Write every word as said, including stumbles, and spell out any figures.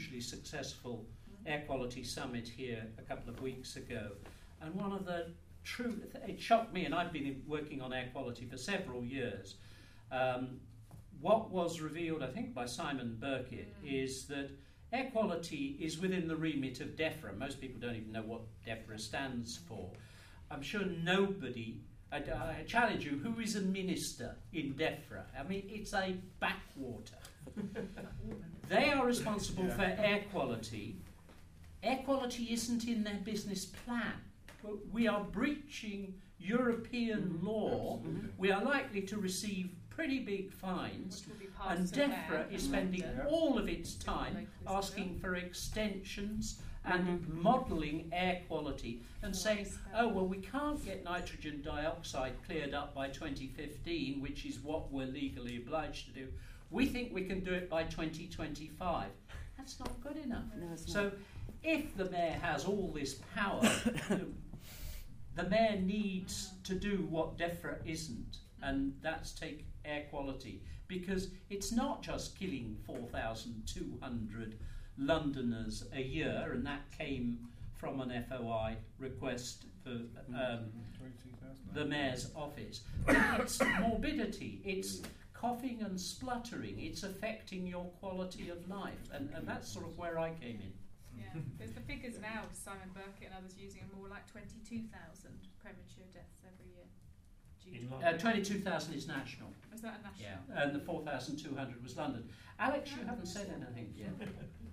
hugely successful air quality summit here a couple of weeks ago, and one of the true, it shocked me, and I've been working on air quality for several years. Um, what was revealed, I think, by Simon Birkett mm. is that air quality is within the remit of DEFRA. Most people don't even know what DEFRA stands for. I'm sure nobody, I, I challenge you, who is a minister in DEFRA? I mean, it's a backwater. They are responsible yeah. for air quality. Air quality isn't in their business plan. We are breaching European mm-hmm. law. Absolutely. We are likely to receive pretty big fines, and DEFRA is spending yeah. all of its time asking for extensions and mm-hmm. modelling air quality and saying, oh, well, we can't get nitrogen dioxide cleared up by twenty fifteen, which is what we're legally obliged to do. We think we can do it by twenty twenty-five. That's not good enough. No, so not. If the mayor has all this power, the mayor needs to do what DEFRA isn't, and that's take air quality, because it's not just killing four thousand two hundred Londoners a year, and that came from an F O I request for um, the mayor's office. It's morbidity, it's coughing and spluttering, it's affecting your quality of life, and, and that's sort of where I came in. Yeah, there's the figures now, Simon Birkett and others using are more like twenty-two thousand premature deaths every year. Uh, twenty-two thousand is national. Is that a national? Yeah, and the four thousand two hundred was London. Alex, you haven't said anything yet.